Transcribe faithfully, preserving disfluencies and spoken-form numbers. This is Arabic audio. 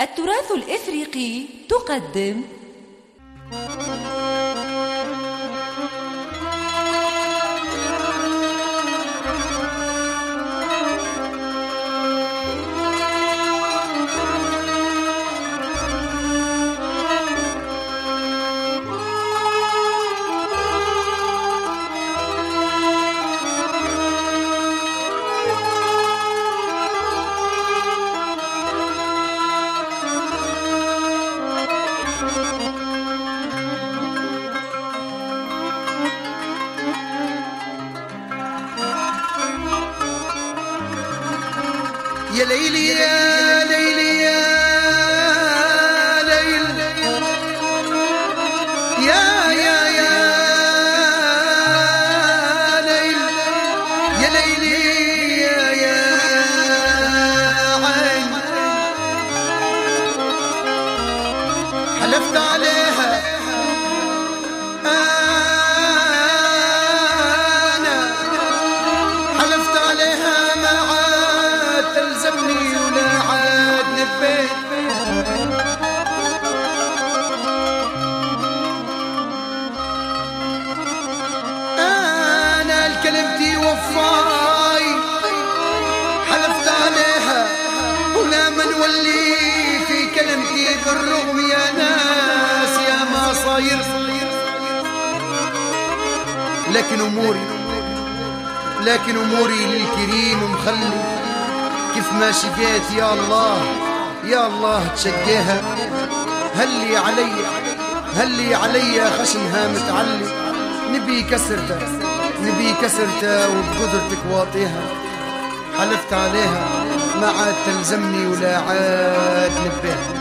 التراث الإفريقي تقدم يا ليلي يا ليلي يا ليل يا يا يا ليل يا ليلي يا يا عين حلفت عليها أنا حلفت عليها ما تلزمني ولا عاد لبيت أنا الكلمتي وفاي حلفت عليها ولا من ولي في كلمتي بالرغم يا ناس يا ما صاير لكن أموري لكن أموري للكريم مخلي كيف ما شقيت يا الله يا الله تشقيها هلي علي هلي علي خشمها متعلي نبي كسرته نبي كسرته وبقدرتك واطيها حلفت عليها ما عاد تلزمني ولا عاد نبيها